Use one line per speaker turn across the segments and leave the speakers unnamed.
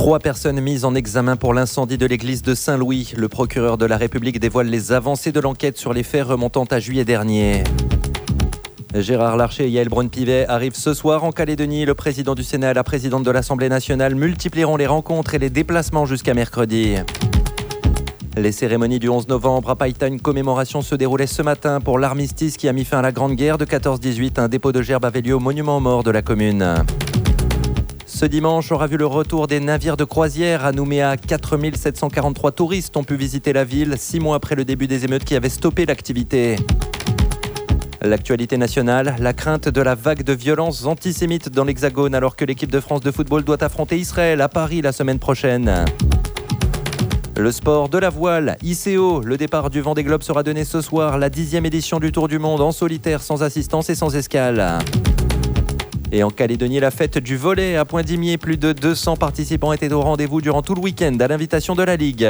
3 personnes mises en examen pour l'incendie de l'église de Saint-Louis. Le procureur de la République dévoile les avancées de l'enquête sur les faits remontant à juillet dernier. Gérard Larcher et Yaël Braun-Pivet arrivent ce soir en Calédonie. Le président du Sénat et la présidente de l'Assemblée nationale multiplieront les rencontres et les déplacements jusqu'à mercredi. Les cérémonies du 11 novembre à Païta, une commémoration se déroulait ce matin pour l'armistice qui a mis fin à la Grande Guerre de 14-18. Un dépôt de gerbes avait lieu au monument aux morts de la commune. Ce dimanche aura vu le retour des navires de croisière à Nouméa. 4743 touristes ont pu visiter la ville 6 mois après le début des émeutes qui avaient stoppé l'activité. L'actualité nationale, la crainte de la vague de violences antisémites dans l'Hexagone alors que l'équipe de France de football doit affronter Israël à Paris la semaine prochaine. Le sport de la voile, ICO, le départ du Vendée Globe sera donné ce soir, la 10e édition du Tour du Monde en solitaire, sans assistance et sans escale. Et en Calédonie, la fête du volley à Point-d'Imier, plus de 200 participants étaient au rendez-vous durant tout le week-end à l'invitation de la Ligue.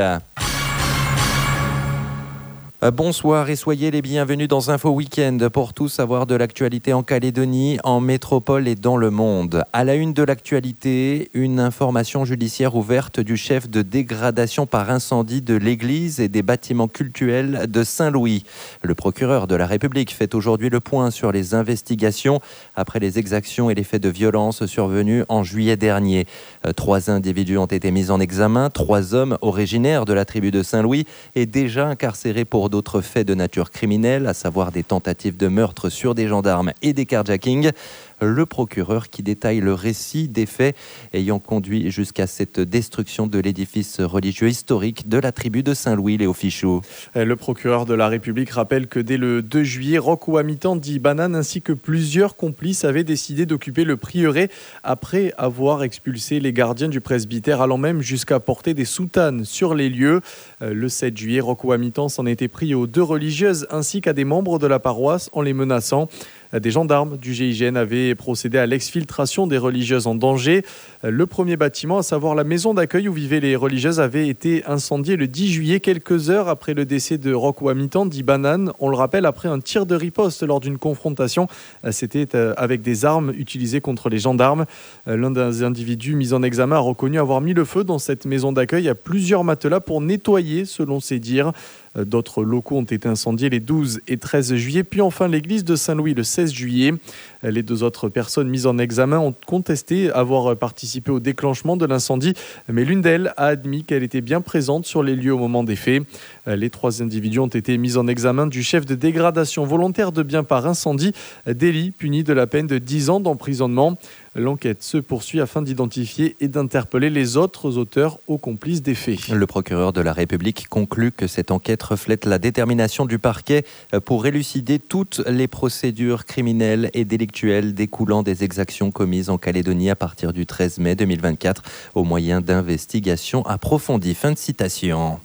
Bonsoir et soyez les bienvenus dans Info Week-end pour tout savoir de l'actualité en Calédonie, en métropole et dans le monde. À la une de l'actualité, une information judiciaire ouverte du chef de dégradation par incendie de l'église et des bâtiments cultuels de Saint-Louis. Le procureur de la République fait aujourd'hui le point sur les investigations après les exactions et les faits de violence survenus en juillet dernier. 3 individus ont été mis en examen, 3 hommes originaires de la tribu de Saint-Louis et déjà incarcérés pour d'autres faits de nature criminelle, à savoir des tentatives de meurtre sur des gendarmes et des carjackings. Le procureur qui détaille le récit des faits ayant conduit jusqu'à cette destruction de l'édifice religieux historique de la tribu de Saint-Louis, Léo Fichou.
Le procureur de la République rappelle que dès le 2 juillet, Roch Ouamitan dit Banane ainsi que plusieurs complices avaient décidé d'occuper le prieuré après avoir expulsé les gardiens du presbytère, allant même jusqu'à porter des soutanes sur les lieux. Le 7 juillet, Roch Ouamitan s'en était pris aux 2 religieuses ainsi qu'à des membres de la paroisse en les menaçant. Des gendarmes du GIGN avaient procédé à l'exfiltration des religieuses en danger. Le premier bâtiment, à savoir la maison d'accueil où vivaient les religieuses, avait été incendié le 10 juillet, quelques heures après le décès de Roch Ouamitan, dit Banane. On le rappelle, après un tir de riposte lors d'une confrontation. C'était avec des armes utilisées contre les gendarmes. L'un des individus mis en examen a reconnu avoir mis le feu dans cette maison d'accueil à plusieurs matelas pour nettoyer, selon ses dires. D'autres locaux ont été incendiés les 12 et 13 juillet, puis enfin l'église de Saint-Louis le 16 juillet. Les 2 autres personnes mises en examen ont contesté avoir participé au déclenchement de l'incendie, mais l'une d'elles a admis qu'elle était bien présente sur les lieux au moment des faits. Les 3 individus ont été mis en examen du chef de dégradation volontaire de biens par incendie, délit puni de la peine de 10 ans d'emprisonnement. L'enquête se poursuit afin d'identifier et d'interpeller les autres auteurs ou complices des faits.
Le procureur de la République conclut que cette enquête reflète la détermination du parquet pour élucider toutes les procédures criminelles et délictuelles découlant des exactions commises en Calédonie à partir du 13 mai 2024 au moyen d'investigations approfondies. Fin de citation.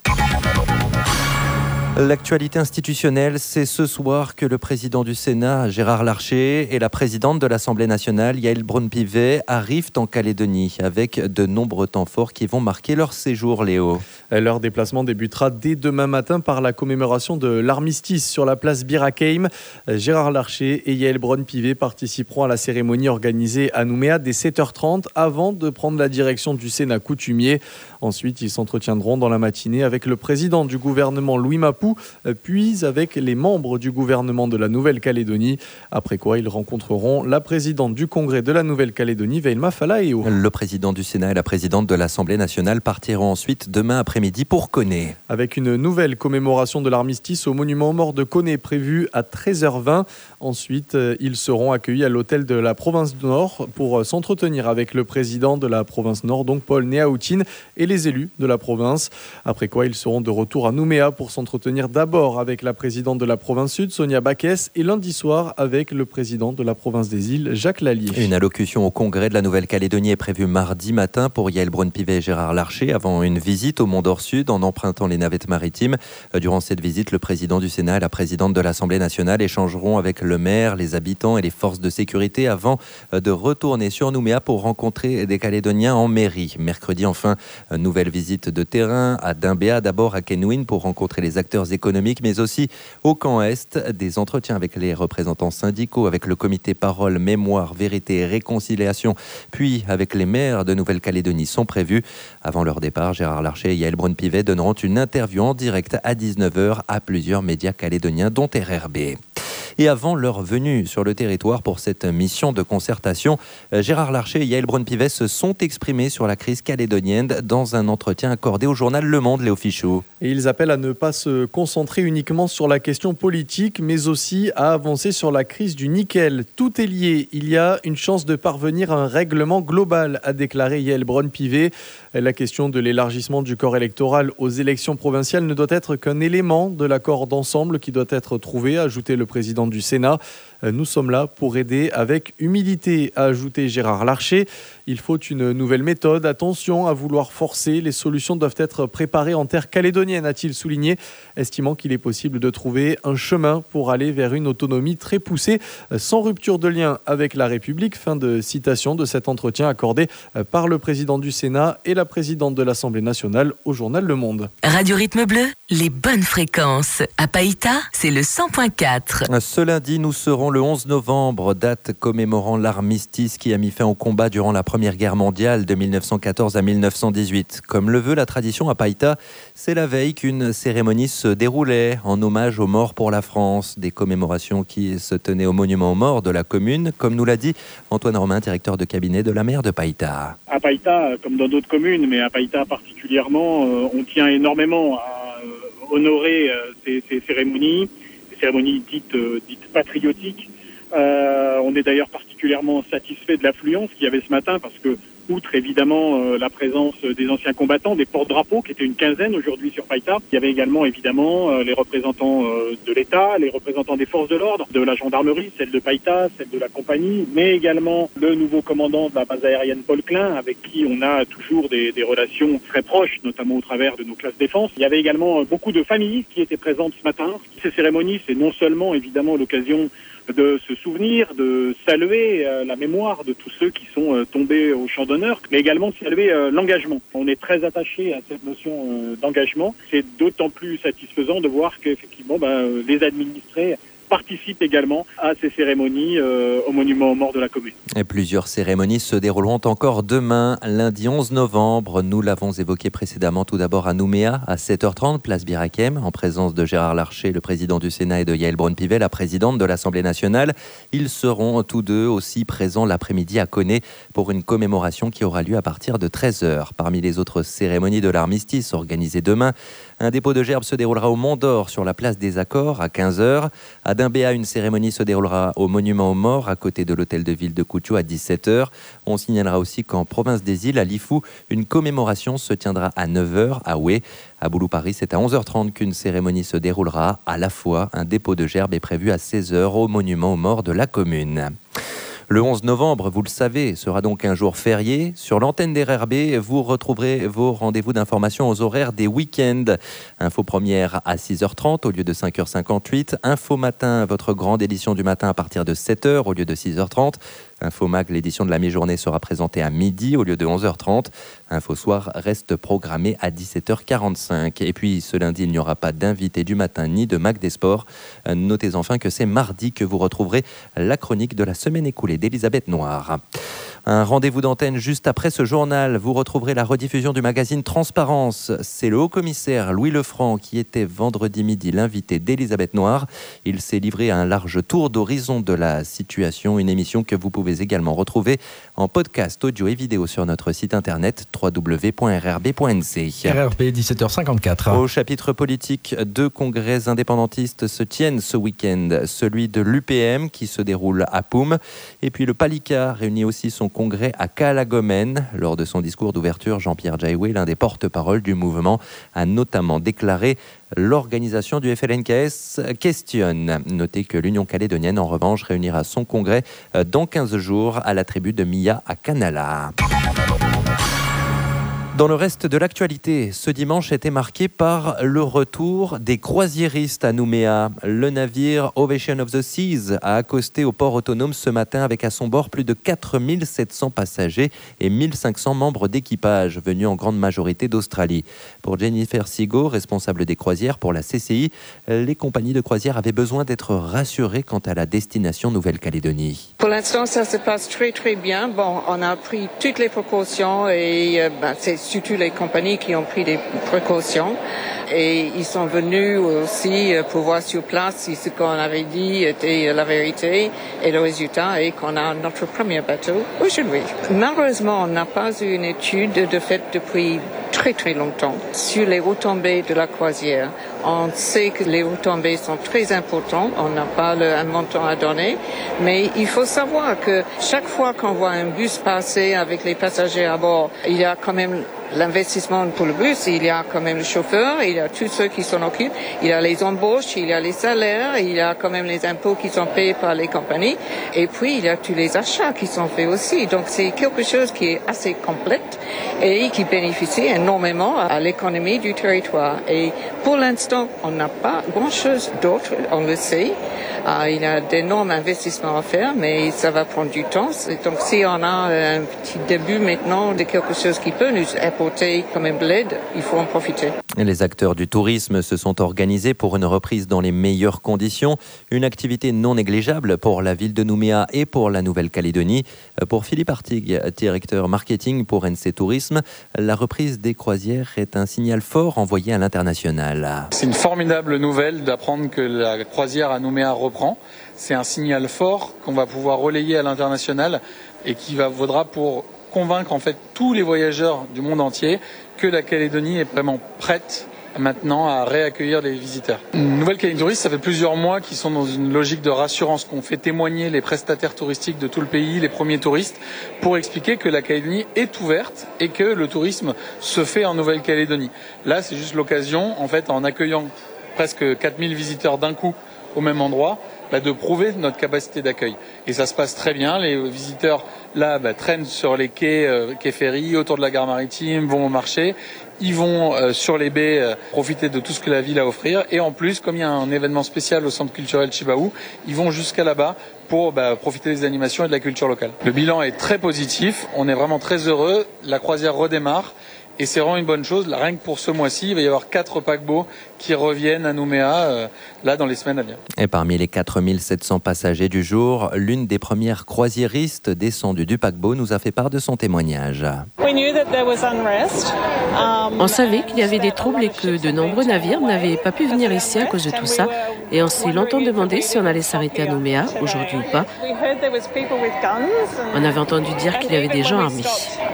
L'actualité institutionnelle, c'est ce soir que le président du Sénat, Gérard Larcher, et la présidente de l'Assemblée nationale, Yaël Braun-Pivet, arrivent en Calédonie avec de nombreux temps forts qui vont marquer leur séjour, Léo.
Leur déplacement débutera dès demain matin par la commémoration de l'armistice sur la place Bir Hakeim. Gérard Larcher et Yaël Braun-Pivet participeront à la cérémonie organisée à Nouméa dès 7h30 avant de prendre la direction du Sénat coutumier. Ensuite, ils s'entretiendront dans la matinée avec le président du gouvernement, Louis Mapou, puis avec les membres du gouvernement de la Nouvelle-Calédonie. Après quoi, ils rencontreront la présidente du Congrès de la Nouvelle-Calédonie, Veilma Falaeo.
Le président du Sénat et la présidente de l'Assemblée nationale partiront ensuite demain après-midi pour Koné.
Avec une nouvelle commémoration de l'armistice au monument aux morts de Koné prévue à 13h20. Ensuite, ils seront accueillis à l'hôtel de la province Nord pour s'entretenir avec le président de la province Nord, donc Paul Néaoutine, et les élus de la province. Après quoi, ils seront de retour à Nouméa pour s'entretenir d'abord avec la présidente de la province Sud, Sonia Baquès, et lundi soir avec le président de la province des Îles, Jacques Lallier.
Une allocution au Congrès de la Nouvelle-Calédonie est prévue mardi matin pour Yaël Braun-Pivet et Gérard Larcher avant une visite au Mont-d'Or Sud en empruntant les navettes maritimes. Durant cette visite, le président du Sénat et la présidente de l'Assemblée nationale échangeront avec le maire, les habitants et les forces de sécurité avant de retourner sur Nouméa pour rencontrer des Calédoniens en mairie. Mercredi, enfin, nouvelle visite de terrain à Dimbéa, d'abord à Kenouin pour rencontrer les acteurs acteurs économiques, mais aussi au camp Est. Des entretiens avec les représentants syndicaux, avec le comité Parole, Mémoire, Vérité et Réconciliation, puis avec les maires de Nouvelle-Calédonie sont prévus. Avant leur départ, Gérard Larcher et Yaël Braun-Pivet donneront une interview en direct à 19h à plusieurs médias calédoniens, dont RRB. Et avant leur venue sur le territoire pour cette mission de concertation, Gérard Larcher et Yaël Braun-Pivet se sont exprimés sur la crise calédonienne dans un entretien accordé au journal Le Monde, Léo Fichou.
Et ils appellent à ne pas se concentrer uniquement sur la question politique, mais aussi à avancer sur la crise du nickel. Tout est lié. Il y a une chance de parvenir à un règlement global, a déclaré Yaël Braun-Pivet. La question de l'élargissement du corps électoral aux élections provinciales ne doit être qu'un élément de l'accord d'ensemble qui doit être trouvé, a ajouté le président du Sénat. Nous sommes là pour aider avec humilité, a ajouté Gérard Larcher. Il faut une nouvelle méthode. Attention à vouloir forcer. Les solutions doivent être préparées en terre calédonienne, a-t-il souligné, estimant qu'il est possible de trouver un chemin pour aller vers une autonomie très poussée, sans rupture de lien avec la République. Fin de citation de cet entretien accordé par le président du Sénat et la présidente de l'Assemblée nationale au journal Le Monde.
Radio Rythme Bleu, les bonnes fréquences. À Païta, c'est le 100.4.
Ce lundi, nous serons le 11 novembre, date commémorant l'armistice qui a mis fin au combat durant la Première Guerre mondiale de 1914 à 1918. Comme le veut la tradition à Païta, c'est la veille qu'une cérémonie se déroulait en hommage aux morts pour la France. Des commémorations qui se tenaient au monument aux morts de la commune, comme nous l'a dit Antoine Romain, directeur de cabinet de la maire de Païta.
À Païta, comme dans d'autres communes, mais à Païta particulièrement, on tient énormément à honorer ces cérémonies, dites patriotiques. On est d'ailleurs particulièrement satisfait de l'affluence qu'il y avait ce matin parce que, outre évidemment la présence des anciens combattants, des porte-drapeaux qui étaient une quinzaine aujourd'hui sur Païta, il y avait également évidemment les représentants de l'État, les représentants des forces de l'ordre, de la gendarmerie, celle de Païta, celle de la compagnie, mais également le nouveau commandant de la base aérienne Paul Klein, avec qui on a toujours des relations très proches, notamment au travers de nos classes défense. Il y avait également beaucoup de familles qui étaient présentes ce matin. Ces cérémonies, c'est non seulement évidemment l'occasion de se souvenir, de saluer la mémoire de tous ceux qui sont tombés au champ d'honneur, mais également de saluer l'engagement. On est très attaché à cette notion d'engagement. C'est d'autant plus satisfaisant de voir qu'effectivement les administrés participent également à ces cérémonies au monument aux morts de la commune.
Et plusieurs cérémonies se dérouleront encore demain, lundi 11 novembre. Nous l'avons évoqué précédemment, tout d'abord à Nouméa, à 7h30, place Birakem, en présence de Gérard Larcher, le président du Sénat, et de Yaël Braun-Pivet, la présidente de l'Assemblée nationale. Ils seront tous deux aussi présents l'après-midi à Koné pour une commémoration qui aura lieu à partir de 13h. Parmi les autres cérémonies de l'armistice organisées demain, un dépôt de gerbes se déroulera au Mont d'Or sur la place des Accords à 15h. À Dimbéa, une cérémonie se déroulera au Monument aux Morts à côté de l'hôtel de ville de Koutiou à 17h. On signalera aussi qu'en province des Îles, à Lifou, une commémoration se tiendra à 9h à Oué. À Boulou-Paris, c'est à 11h30 qu'une cérémonie se déroulera. À la fois, un dépôt de gerbes est prévu à 16h au Monument aux Morts de la commune. Le 11 novembre, vous le savez, sera donc un jour férié. Sur l'antenne des RRB, vous retrouverez vos rendez-vous d'information aux horaires des week-ends. Info première à 6h30 au lieu de 5h58. Info matin, votre grande édition du matin à partir de 7h au lieu de 6h30. Info Mag, l'édition de la mi-journée sera présentée à midi au lieu de 11h30. Info Soir reste programmée à 17h45. Et puis ce lundi, il n'y aura pas d'invité du matin ni de Mag des Sports. Notez enfin que c'est mardi que vous retrouverez la chronique de la semaine écoulée d'Elisabeth Noir. Un rendez-vous d'antenne juste après ce journal. Vous retrouverez la rediffusion du magazine Transparence. C'est le haut-commissaire Louis Lefranc qui était vendredi midi l'invité d'Elisabeth Noir. Il s'est livré à un large tour d'horizon de la situation. Une émission que vous pouvez également retrouver en podcast audio et vidéo sur notre site internet www.rrb.nc.
RRB 17h54.
Au chapitre politique, 2 congrès indépendantistes se tiennent ce week-end. Celui de l'UPM qui se déroule à Poum. Et puis le Palika réunit aussi son congrès à Calagomène. Lors de son discours d'ouverture, Jean-Pierre Jaïoué, l'un des porte-parole du mouvement, a notamment déclaré « L'organisation du FLNKS questionne ». Notez que l'Union calédonienne, en revanche, réunira son congrès dans 15 jours à la tribu de Mia à Canala. Dans le reste de l'actualité, ce dimanche était marqué par le retour des croisiéristes à Nouméa. Le navire Ovation of the Seas a accosté au port autonome ce matin avec à son bord plus de 4700 passagers et 1500 membres d'équipage venus en grande majorité d'Australie. Pour Jennifer Sigo, responsable des croisières pour la CCI, les compagnies de croisière avaient besoin d'être rassurées quant à la destination Nouvelle-Calédonie.
Pour l'instant, ça se passe très très bien. Bon, on a pris toutes les précautions et c'est surtout les compagnies qui ont pris des précautions. Et ils sont venus aussi pour voir sur place si ce qu'on avait dit était la vérité. Et le résultat est qu'on a notre premier bateau aujourd'hui. Malheureusement, on n'a pas eu une étude de fait depuis très très longtemps sur les retombées de la croisière. On sait que les retombées sont très importantes. On n'a pas un montant à donner. Mais il faut savoir que chaque fois qu'on voit un bus passer avec les passagers à bord, il y a quand même l'investissement pour le bus, il y a quand même le chauffeur, il y a tous ceux qui s'en occupent, il y a les embauches, il y a les salaires, il y a quand même les impôts qui sont payés par les compagnies, et puis il y a tous les achats qui sont faits aussi. Donc c'est quelque chose qui est assez complète et qui bénéficie énormément à l'économie du territoire. Et pour l'instant, on n'a pas grand-chose d'autre, on le sait. Il y a d'énormes investissements à faire, mais ça va prendre du temps. Donc si on a un petit début maintenant de quelque chose qui peut nous apporter quand même de l'aide, il faut en profiter.
Les acteurs du tourisme se sont organisés pour une reprise dans les meilleures conditions. Une activité non négligeable pour la ville de Nouméa et pour la Nouvelle-Calédonie. Pour Philippe Artigue, directeur marketing pour NC Tourisme, la reprise des croisières est un signal fort envoyé à l'international.
C'est une formidable nouvelle d'apprendre que la croisière à Nouméa reprend. C'est un signal fort qu'on va pouvoir relayer à l'international et qui vaudra pour convaincre en fait tous les voyageurs du monde entier que la Calédonie est vraiment prête maintenant à réaccueillir les visiteurs. Nouvelle-Calédonie Tourisme, ça fait plusieurs mois qu'ils sont dans une logique de rassurance, qu'on fait témoigner les prestataires touristiques de tout le pays, les premiers touristes, pour expliquer que la Calédonie est ouverte et que le tourisme se fait en Nouvelle-Calédonie. Là, c'est juste l'occasion, en fait, en accueillant presque 4000 visiteurs d'un coup au même endroit, de prouver notre capacité d'accueil. Et ça se passe très bien. Les visiteurs là traînent sur les quais ferry, autour de la gare maritime, vont au marché. Ils vont sur les baies profiter de tout ce que la ville a à offrir. Et en plus, comme il y a un événement spécial au centre culturel Chibaou, ils vont jusqu'à là-bas pour profiter des animations et de la culture locale. Le bilan est très positif. On est vraiment très heureux. La croisière redémarre. Et c'est vraiment une bonne chose. Là, rien que pour ce mois-ci, il va y avoir 4 paquebots qui reviennent à Nouméa là dans les semaines à venir. Et
parmi les 4700 passagers du jour, l'une des premières croisiéristes descendues du paquebot nous a fait part de son témoignage.
On savait qu'il y avait des troubles et que de nombreux navires n'avaient pas pu venir ici à cause de tout ça. Et on s'est longtemps demandé si on allait s'arrêter à Nouméa, aujourd'hui ou pas. On avait entendu dire qu'il y avait des gens armés.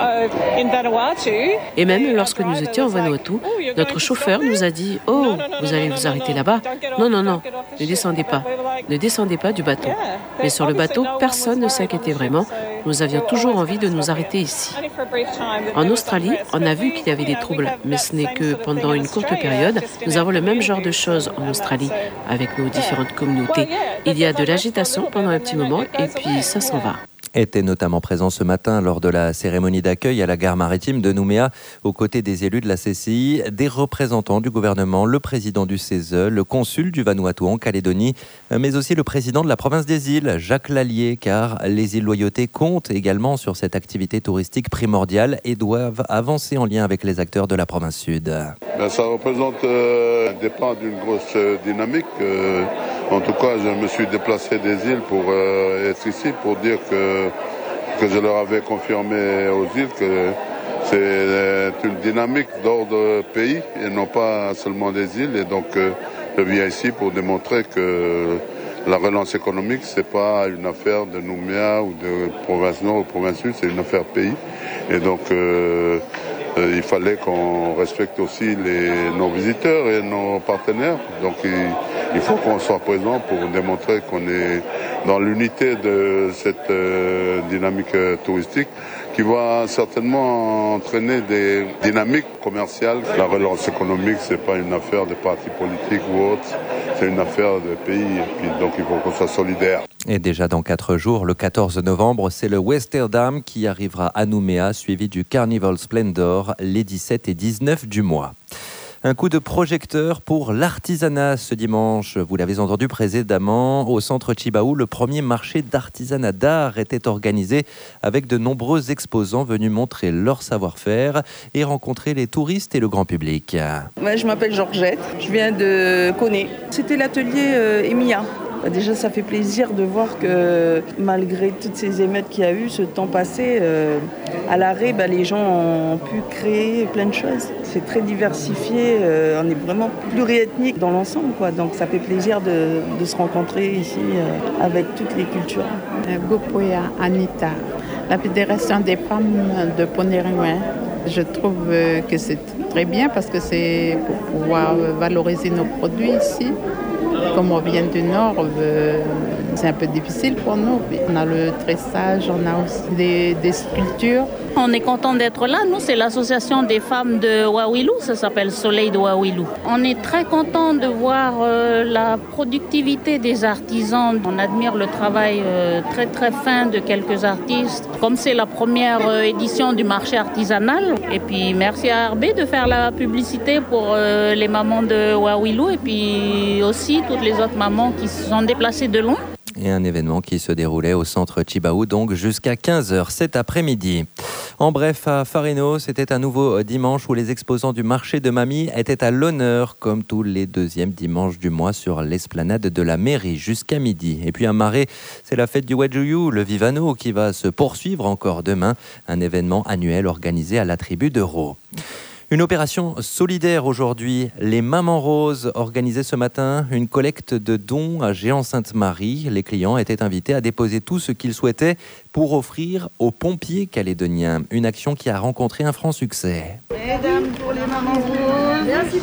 Et même lorsque nous étions en Vanuatu, notre chauffeur nous a dit « Oh, vous allez vous arrêter là-bas ?» Non, non, non, ne descendez pas. Ne descendez pas du bateau. Mais sur le bateau, personne ne s'inquiétait vraiment. Nous avions toujours envie de nous arrêter ici. En Australie, on a vu qu'il y avait des troubles, mais ce n'est que pendant une courte période. Nous avons le même genre de choses en Australie, avec nos différentes communautés. Il y a de l'agitation pendant un petit moment, et puis ça s'en va.
Était notamment présent ce matin lors de la cérémonie d'accueil à la gare maritime de Nouméa, aux côtés des élus de la CCI, des représentants du gouvernement, le président du CESE, le consul du Vanuatu en Calédonie, mais aussi le président de la province des îles, Jacques Lallier, car les îles Loyauté comptent également sur cette activité touristique primordiale et doivent avancer en lien avec les acteurs de la province sud.
Ça représente le départ d'une grosse dynamique. En tout cas, je me suis déplacé des îles pour être ici, pour dire que je leur avais confirmé aux îles que c'est une dynamique d'ordre pays et non pas seulement des îles. Et donc, je viens ici pour démontrer que la relance économique, c'est pas une affaire de Nouméa ou de province nord ou province sud, c'est une affaire pays. Et donc, il fallait qu'on respecte aussi nos visiteurs et nos partenaires. Donc, il faut qu'on soit présent pour démontrer qu'on est dans l'unité de cette dynamique touristique qui va certainement entraîner des dynamiques commerciales. La relance économique, c'est pas une affaire de partis politiques ou autres. c'est une affaire de pays, et puis, donc il faut qu'on soit solidaire.
Et déjà dans 4 jours, le 14 novembre, c'est le Westerdam qui arrivera à Nouméa, suivi du Carnival Splendor les 17 et 19 du mois. Un coup de projecteur pour l'artisanat ce dimanche. Vous l'avez entendu précédemment, au centre Chibaou, le premier marché d'artisanat d'art était organisé avec de nombreux exposants venus montrer leur savoir-faire et rencontrer les touristes et le grand public.
Moi, je m'appelle Georgette, je viens de Koné. C'était l'atelier Emilia. Déjà, ça fait plaisir de voir que malgré toutes ces émeutes qu'il y a eu, ce temps passé, à l'arrêt, les gens ont pu créer plein de choses. C'est très diversifié, on est vraiment pluriethnique dans l'ensemble, quoi. Donc ça fait plaisir de se rencontrer ici avec toutes les cultures.
Gopoya Anita, la Fédération des femmes de Poney-Ruin. Je trouve que c'est très bien parce que c'est pour pouvoir valoriser nos produits ici. Comme on vient du Nord, c'est un peu difficile pour nous. On a le tressage, on a aussi des sculptures.
On est content d'être là. Nous, c'est l'association des femmes de Wawilou. Ça s'appelle Soleil de Wawilou. On est très content de voir la productivité des artisans. On admire le travail très très fin de quelques artistes. Comme c'est la première édition du marché artisanal. Et puis merci à RB de faire la publicité pour les mamans de Wawilou et puis aussi toutes les autres mamans qui se sont déplacées de loin.
Et un événement qui se déroulait au centre Chibaou, donc jusqu'à 15h cet après-midi. En bref, à Fareno, c'était un nouveau dimanche où les exposants du marché de Mamie étaient à l'honneur, comme tous les deuxièmes dimanches du mois, sur l'esplanade de la mairie jusqu'à midi. Et puis à Marais, c'est la fête du Wadjouyou, le Vivano, qui va se poursuivre encore demain. Un événement annuel organisé à la tribu d'Euro. Une opération solidaire aujourd'hui. Les Mamans Roses organisaient ce matin une collecte de dons à Géant-Sainte-Marie. Les clients étaient invités à déposer tout ce qu'ils souhaitaient pour offrir aux pompiers calédoniens. Une action qui a rencontré un franc succès.
Mesdames, pour les Mamans Roses. Merci.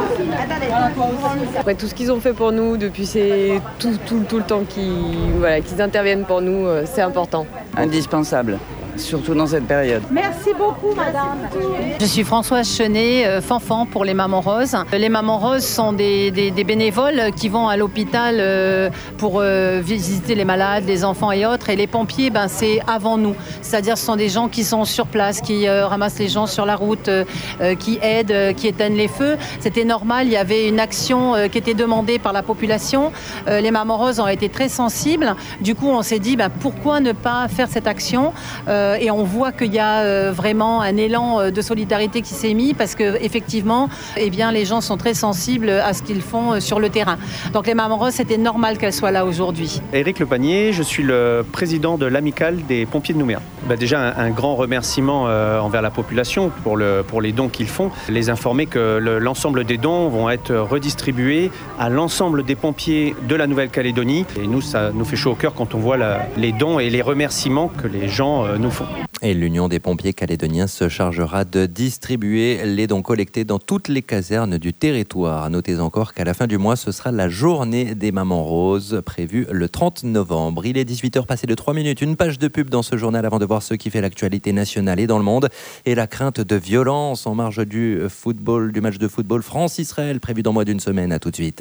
Après tout ce qu'ils ont fait pour nous depuis tout le temps qu'ils interviennent pour nous, c'est important.
Indispensable. Surtout dans cette période.
Merci beaucoup, madame.
Je suis Françoise Chenet, Fanfan pour les Mamans Roses. Les Mamans Roses sont des bénévoles qui vont à l'hôpital pour visiter les malades, les enfants et autres. Et les pompiers, c'est avant nous. C'est-à-dire ce sont des gens qui sont sur place, qui ramassent les gens sur la route, qui aident, qui éteignent les feux. C'était normal, il y avait une action qui était demandée par la population. Les Mamans Roses ont été très sensibles. Du coup, on s'est dit, pourquoi ne pas faire cette action et on voit qu'il y a vraiment un élan de solidarité qui s'est mis parce qu'effectivement, les gens sont très sensibles à ce qu'ils font sur le terrain. Donc les Mamans Roses, c'était normal qu'elles soient là aujourd'hui.
Éric Le Panier, je suis le président de l'amicale des pompiers de Nouméa. Déjà, un grand remerciement envers la population pour les dons qu'ils font. Les informer que l'ensemble des dons vont être redistribués à l'ensemble des pompiers de la Nouvelle-Calédonie. Et nous, ça nous fait chaud au cœur quand on voit les dons et les remerciements que les gens nous font.
Et l'Union des pompiers calédoniens se chargera de distribuer les dons collectés dans toutes les casernes du territoire. Notez encore qu'à la fin du mois, ce sera la journée des Mamans Roses, prévue le 30 novembre. Il est 18h passé de 3 minutes. Une page de pub dans ce journal avant de voir ce qui fait l'actualité nationale et dans le monde. Et la crainte de violence en marge du match de football France-Israël, prévu dans moins d'une semaine. À tout de suite.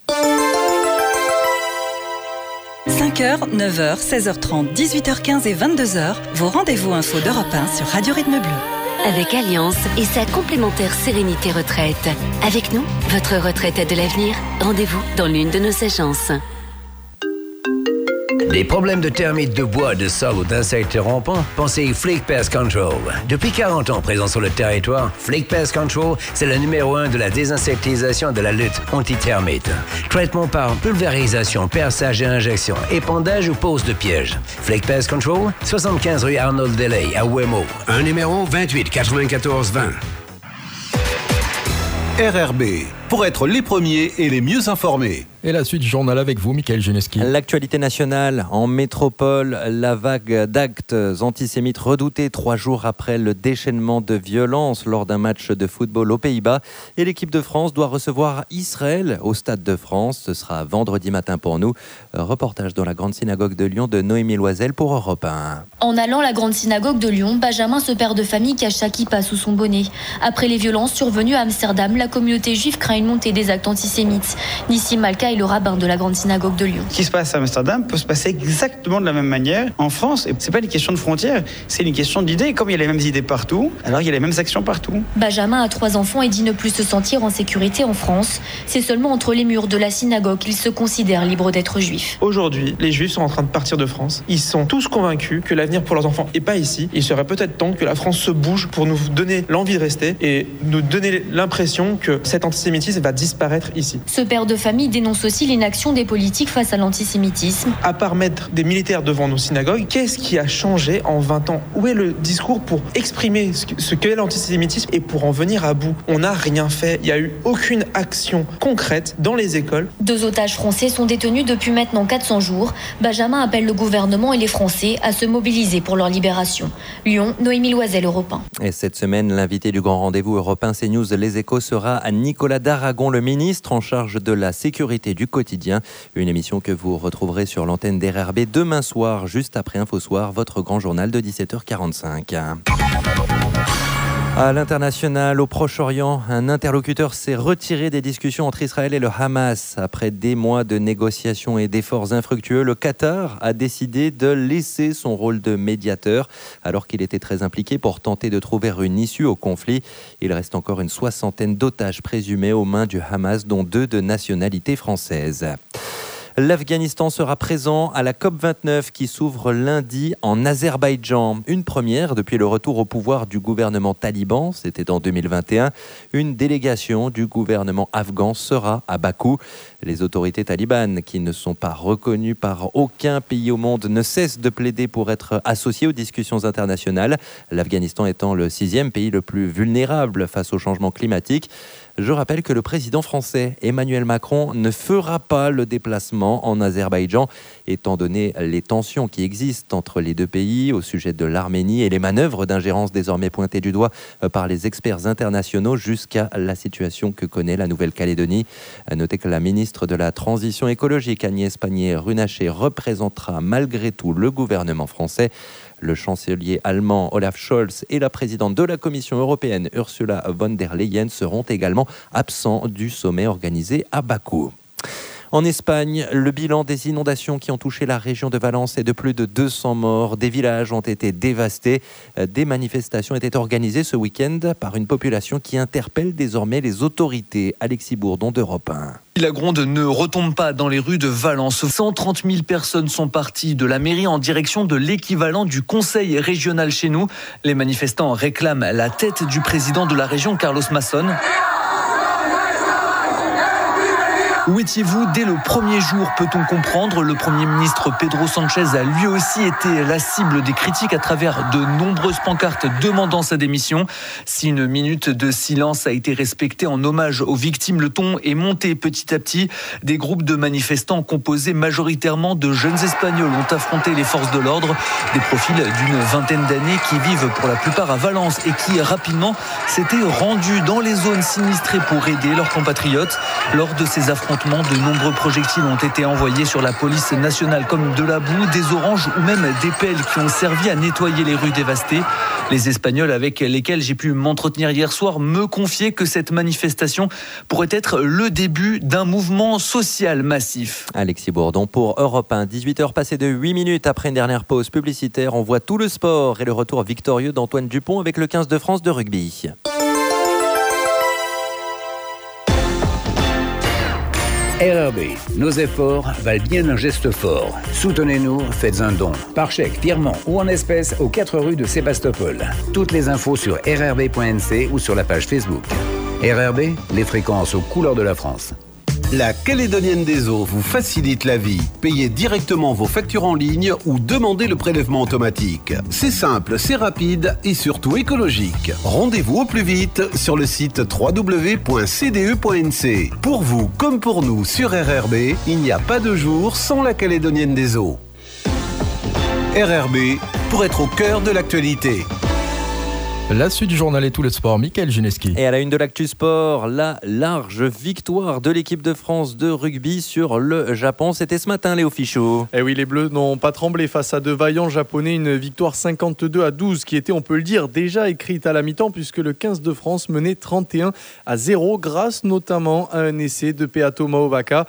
5h, 9h, 16h30, 18h15 et 22h, vos rendez-vous info d'Europe 1 sur Radio Rythme Bleu.
Avec Alliance et sa complémentaire Sérénité Retraite. Avec nous, votre retraite a de l'avenir. Rendez-vous dans l'une de nos agences.
Des problèmes de termites de bois, de sol ou d'insectes rampants? Pensez Fleet Pest Control. Depuis 40 ans présent sur le territoire, Fleet Pest Control, c'est le numéro 1 de la désinsectisation de la lutte anti-termites. Traitement par pulvérisation, perçage et injection, épandage ou pose de piège. Fleet Pest Control, 75 rue Arnold Delay à Ouemo.
Un numéro 28 94 20. RRB, pour être les premiers et les mieux informés.
Et la suite du journal avec vous, Mickaël Geneski.
L'actualité nationale en métropole, la vague d'actes antisémites redoutés 3 jours après le déchaînement de violence lors d'un match de football aux Pays-Bas. Et l'équipe de France doit recevoir Israël au Stade de France. Ce sera vendredi matin pour nous. Reportage dans la Grande Synagogue de Lyon de Noémie Loisel pour Europe 1.
En allant à la Grande Synagogue de Lyon, Benjamin, ce père de famille, cache sa kippa sous son bonnet. Après les violences survenues à Amsterdam, la communauté juive craint une montée des actes antisémites. Nissim Malka est le rabbin de la grande synagogue de Lyon.
Ce qui se passe à Amsterdam peut se passer exactement de la même manière en France. Et c'est pas une question de frontières, c'est une question d'idées. Comme il y a les mêmes idées partout, alors il y a les mêmes actions partout.
Benjamin a 3 enfants et dit ne plus se sentir en sécurité en France. C'est seulement entre les murs de la synagogue qu'il se considère libre d'être juif.
Aujourd'hui, les juifs sont en train de partir de France. Ils sont tous convaincus que l'avenir pour leurs enfants n'est pas ici. Il serait peut-être temps que la France se bouge pour nous donner l'envie de rester et nous donner l'impression que cet antisémitisme va disparaître ici.
Ce père de famille dénonce aussi l'inaction des politiques face à l'antisémitisme.
À part mettre des militaires devant nos synagogues, qu'est-ce qui a changé en 20 ans? Où est le discours pour exprimer ce qu'est l'antisémitisme et pour en venir à bout? On n'a rien fait. Il n'y a eu aucune action concrète dans les écoles.
2 otages français sont détenus depuis maintenant 400 jours. Benjamin appelle le gouvernement et les Français à se mobiliser pour leur libération. Lyon, Noémie Loisel, Europe 1.
Et cette semaine, l'invité du grand rendez-vous Europe 1 CNews Les Échos sera à Nicolas Daragon, le ministre en charge de la sécurité du quotidien. Une émission que vous retrouverez sur l'antenne d'RRB demain soir, juste après Info Soir, votre grand journal de 17h45. À l'international, au Proche-Orient, un interlocuteur s'est retiré des discussions entre Israël et le Hamas. Après des mois de négociations et d'efforts infructueux, le Qatar a décidé de laisser son rôle de médiateur, alors qu'il était très impliqué pour tenter de trouver une issue au conflit. Il reste encore une 60aine d'otages présumés aux mains du Hamas, dont 2 de nationalité française. L'Afghanistan sera présent à la COP29 qui s'ouvre lundi en Azerbaïdjan. Une première depuis le retour au pouvoir du gouvernement taliban, c'était en 2021. Une délégation du gouvernement afghan sera à Bakou. Les autorités talibanes, qui ne sont pas reconnues par aucun pays au monde, ne cessent de plaider pour être associées aux discussions internationales. L'Afghanistan étant le 6e pays le plus vulnérable face au changement climatique. Je rappelle que le président français Emmanuel Macron ne fera pas le déplacement en Azerbaïdjan, étant donné les tensions qui existent entre les 2 pays au sujet de l'Arménie et les manœuvres d'ingérence désormais pointées du doigt par les experts internationaux jusqu'à la situation que connaît la Nouvelle-Calédonie. Notez que la ministre de la Transition écologique, Agnès Pannier-Runacher, représentera malgré tout le gouvernement français. Le chancelier allemand Olaf Scholz et la présidente de la Commission européenne Ursula von der Leyen seront également absents du sommet organisé à Bakou. En Espagne, le bilan des inondations qui ont touché la région de Valence est de plus de 200 morts. Des villages ont été dévastés. Des manifestations étaient organisées ce week-end par une population qui interpelle désormais les autorités. Alexis Bourdon d'Europe 1.
La gronde ne retombe pas dans les rues de Valence. 130 000 personnes sont parties de la mairie en direction de l'équivalent du conseil régional chez nous. Les manifestants réclament la tête du président de la région, Carlos Masson. Où étiez-vous dès le premier jour, peut-on comprendre? Le Premier ministre Pedro Sanchez a lui aussi été la cible des critiques à travers de nombreuses pancartes demandant sa démission. Si une minute de silence a été respectée en hommage aux victimes, le ton est monté petit à petit. Des groupes de manifestants composés majoritairement de jeunes Espagnols ont affronté les forces de l'ordre. Des profils d'une vingtaine d'années qui vivent pour la plupart à Valence et qui rapidement s'étaient rendus dans les zones sinistrées pour aider leurs compatriotes. Lors de ces affrontements, de nombreux projectiles ont été envoyés sur la police nationale, comme de la boue, des oranges ou même des pelles qui ont servi à nettoyer les rues dévastées. Les Espagnols avec lesquels j'ai pu m'entretenir hier soir me confiaient que cette manifestation pourrait être le début d'un mouvement social massif.
Alexis Bourdon pour Europe 1. 18h passées de 8 minutes après une dernière pause publicitaire. On voit tout le sport et le retour victorieux d'Antoine Dupont avec le 15 de France de rugby.
RRB, nos efforts valent bien un geste fort. Soutenez-nous, faites un don. Par chèque, virement ou en espèces aux 4 rues de Sébastopol. Toutes les infos sur rrb.nc ou sur la page Facebook. RRB, les fréquences aux couleurs de la France.
La Calédonienne des Eaux vous facilite la vie. Payez directement vos factures en ligne ou demandez le prélèvement automatique. C'est simple, c'est rapide et surtout écologique. Rendez-vous au plus vite sur le site www.cde.nc. Pour vous comme pour nous sur RRB, il n'y a pas de jour sans la Calédonienne des Eaux. RRB, pour être au cœur de l'actualité.
La suite du journal et tout le sport, Mickaël Juneski.
Et à la une de l'actu sport, la large victoire de l'équipe de France de rugby sur le Japon. C'était ce matin, Léo Fichot.
Eh oui, les Bleus n'ont pas tremblé face à 2 vaillants Japonais. Une victoire 52-12 qui était, on peut le dire, déjà écrite à la mi-temps puisque le 15 de France menait 31-0 grâce notamment à un essai de Peato Maovaka.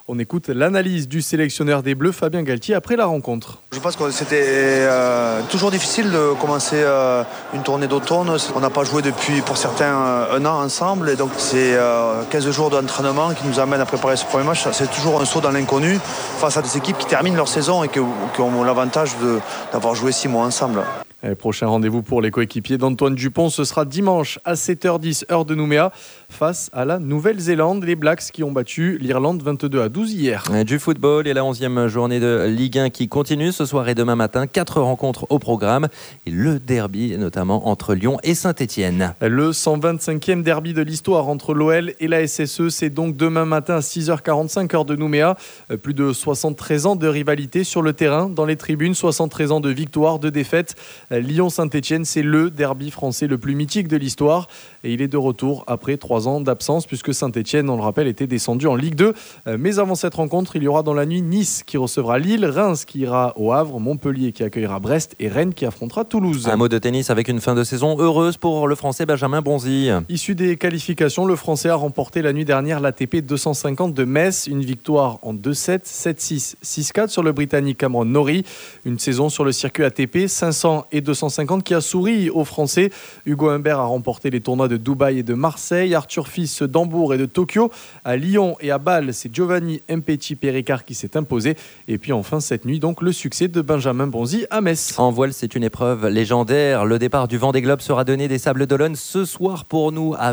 On écoute l'analyse du sélectionneur des Bleus, Fabien Galtier, après la rencontre.
Je pense que c'était toujours difficile de commencer une tournée d'automne. On n'a pas joué depuis, pour certains, un an ensemble. Et donc c'est 15 jours d'entraînement qui nous amènent à préparer ce premier match. C'est toujours un saut dans l'inconnu face à des équipes qui terminent leur saison et qui ont l'avantage d'avoir joué 6 mois ensemble.
Et prochain rendez-vous pour les coéquipiers d'Antoine Dupont, ce sera dimanche à 7h10 heure de Nouméa face à la Nouvelle-Zélande, les Blacks qui ont battu l'Irlande 22-12 hier.
Du football et la 11e journée de Ligue 1 qui continue ce soir et demain matin. 4 rencontres au programme et le derby notamment entre Lyon et Saint-Etienne.
Le 125e derby de l'histoire entre l'OL et la SSE, c'est donc demain matin à 6h45 heure de Nouméa. Plus de 73 ans de rivalité sur le terrain, dans les tribunes, 73 ans de victoires, de défaites. Lyon-Saint-Etienne, c'est le derby français le plus mythique de l'histoire et il est de retour après 3 ans d'absence puisque Saint-Etienne, on le rappelle, était descendu en Ligue 2. Mais avant cette rencontre, il y aura dans la nuit Nice qui recevra Lille, Reims qui ira au Havre, Montpellier qui accueillera Brest et Rennes qui affrontera Toulouse.
Un mot de tennis avec une fin de saison heureuse pour le Français Benjamin Bonzi.
Issu des qualifications, le Français a remporté la nuit dernière l'ATP 250 de Metz, une victoire en 2-7, 7-6, 6-4 sur le Britannique Cameron Norrie. Une saison sur le circuit ATP 500 et 250 qui a souri aux Français. Hugo Humbert a remporté les tournois de Dubaï et de Marseille, Arthur Fils d'Hambourg et de Tokyo. À Lyon et à Bâle, c'est Giovanni Mpetshi-Péricard qui s'est imposé. Et puis enfin cette nuit, donc le succès de Benjamin Bonzi à Metz.
En voile, c'est une épreuve légendaire. Le départ du Vendée Globe sera donné des Sables d'Olonne ce soir pour nous à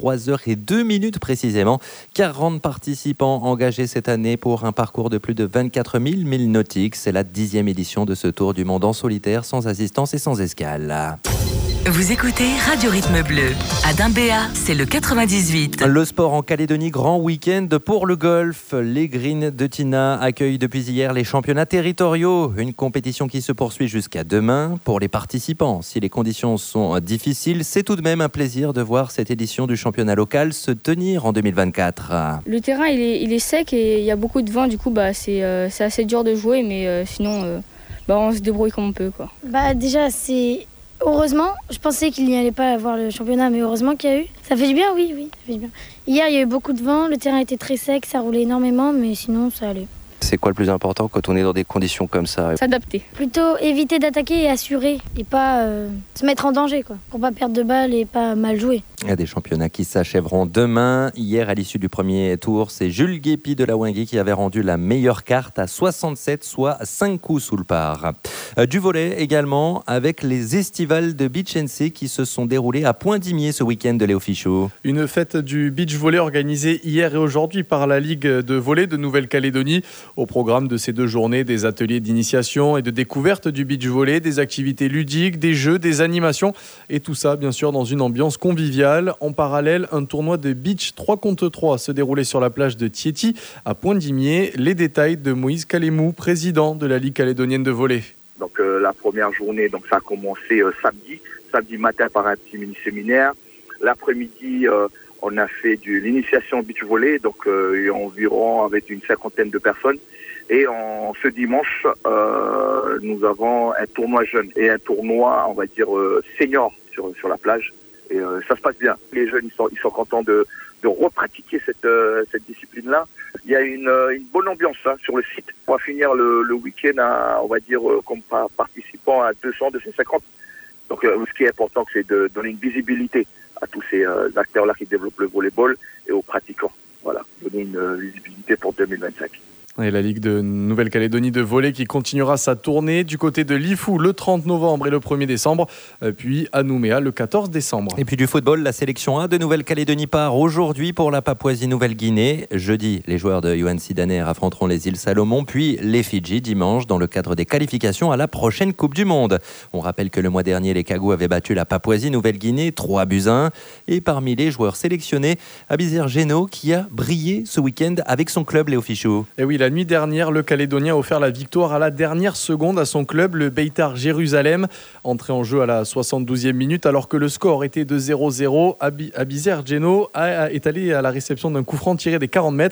23h02 précisément. 40 participants engagés cette année pour un parcours de plus de 24 000 milles nautiques. C'est la 10e édition de ce Tour du Monde en solitaire, sans assistance et sans escale.
Vous écoutez Radio Rythme Bleu. À Dimbéa, c'est le 98.
Le sport en Calédonie, grand week-end pour le golf. Les Greens de Tina accueillent depuis hier les championnats territoriaux. Une compétition qui se poursuit jusqu'à demain. Pour les participants, si les conditions sont difficiles, c'est tout de même un plaisir de voir cette édition du championnat local se tenir en 2024.
Le terrain, il est sec et il y a beaucoup de vent. Du coup, c'est assez dur de jouer, mais sinon, on se débrouille comme on peut, quoi.
Déjà, c'est... Heureusement, je pensais qu'il n'y allait pas avoir le championnat, mais heureusement qu'il y a eu. Ça fait du bien, oui, ça fait du bien. Hier, il y a eu beaucoup de vent, le terrain était très sec, ça roulait énormément, mais sinon, ça allait.
C'est quoi le plus important quand on est dans des conditions comme ça ?
S'adapter.
Plutôt éviter d'attaquer et assurer, et pas se mettre en danger, quoi, pour pas perdre de balles et pas mal jouer.
Il y a des championnats qui s'achèveront demain. Hier, à l'issue du premier tour, c'est Jules Guépi de la Wingui qui avait rendu la meilleure carte à 67, soit 5 coups sous le par. Du volley également, avec les estivales de Beach NC qui se sont déroulées à Point-Dimier ce week-end de Léo Fichot.
Une fête du beach volley organisée hier et aujourd'hui par la Ligue de volley de Nouvelle-Calédonie. Au programme de ces 2 journées, des ateliers d'initiation et de découverte du beach volley, des activités ludiques, des jeux, des animations et tout ça bien sûr dans une ambiance conviviale. En parallèle, un tournoi de beach 3 contre 3 se déroulait sur la plage de Tieti à Point-Dimier. Les détails de Moïse Kalemou, président de la Ligue calédonienne de volley.
Donc la première journée, donc ça a commencé samedi matin par un petit mini-séminaire. L'après-midi, on a fait l'initiation au beach volley, donc environ avec une 50aine de personnes. Et ce dimanche, nous avons un tournoi jeune et un tournoi, on va dire, senior sur la plage. Et ça se passe bien. Les jeunes, ils sont contents de repratiquer cette discipline-là. Il y a une bonne ambiance sur le site. On va finir le week-end on va dire, comme participants à 200, 250. Donc, ce qui est important, c'est de donner une visibilité à tous ces acteurs-là qui développent le volleyball et aux pratiquants. Voilà, donner une visibilité pour 2025.
Et la Ligue de Nouvelle-Calédonie de volley qui continuera sa tournée du côté de Lifou le 30 novembre et le 1er décembre, puis à Nouméa le 14 décembre.
Et puis du football, la sélection A de Nouvelle-Calédonie part aujourd'hui pour la Papouasie-Nouvelle-Guinée. Jeudi, les joueurs de UNC Daner affronteront les îles Salomon, puis les Fidji dimanche dans le cadre des qualifications à la prochaine Coupe du Monde. On rappelle que le mois dernier, les Cagous avaient battu la Papouasie-Nouvelle-Guinée 3-1. Et parmi les joueurs sélectionnés, Abizer Geno qui a brillé ce week-end avec son club Léo Fichot.
Et oui, la nuit dernière, le Calédonien a offert la victoire à la dernière seconde à son club, le Beitar Jérusalem. Entré en jeu à la 72e minute, alors que le score était de 0-0. Abizer Geno est allé à la réception d'un coup franc tiré des 40 mètres.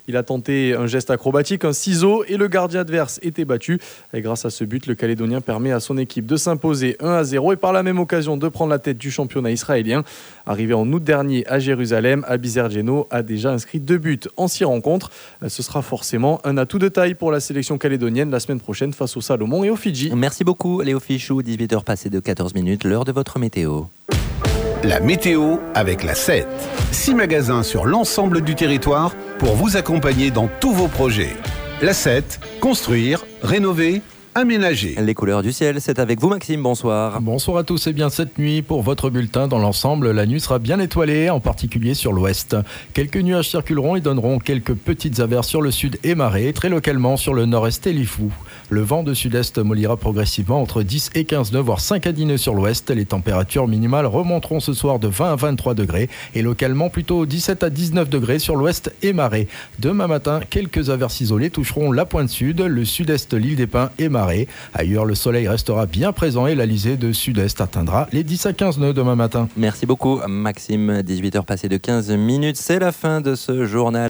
Il a tenté un geste acrobatique, un ciseau, et le gardien adverse était battu. Et grâce à ce but, le Calédonien permet à son équipe de s'imposer 1-0 et par la même occasion de prendre la tête du championnat israélien. Arrivé en août dernier à Jérusalem, Abizer Geno a déjà inscrit 2 buts en 6 rencontres. Ce sera forcément un atout de taille pour la sélection calédonienne la semaine prochaine face au Salomon et aux Fidji.
Merci beaucoup Léo Fichou, 18h passées de 14 minutes, l'heure de votre météo.
La météo avec la 7. 6 magasins sur l'ensemble du territoire pour vous accompagner dans tous vos projets. La 7, construire, rénover, aménager.
Les couleurs du ciel, c'est avec vous Maxime, bonsoir.
Bonsoir à tous. Et bien cette nuit, pour votre bulletin, dans l'ensemble, la nuit sera bien étoilée, en particulier sur l'ouest. Quelques nuages circuleront et donneront quelques petites averses sur le sud et marées, très localement sur le nord-est et Lifou. Le vent de sud-est mollira progressivement entre 10 et 15 nœuds, voire 5 à 10 nœuds sur l'ouest. Les températures minimales remonteront ce soir de 20 à 23 degrés et localement plutôt 17 à 19 degrés sur l'ouest et marées. Demain matin, quelques averses isolées toucheront la pointe sud, le sud-est, l'île des Pins et marées. Ailleurs, le soleil restera bien présent et l'alizé de sud-est atteindra les 10 à 15 nœuds demain matin.
Merci beaucoup Maxime, 18h passées de 15 minutes, c'est la fin de ce journal.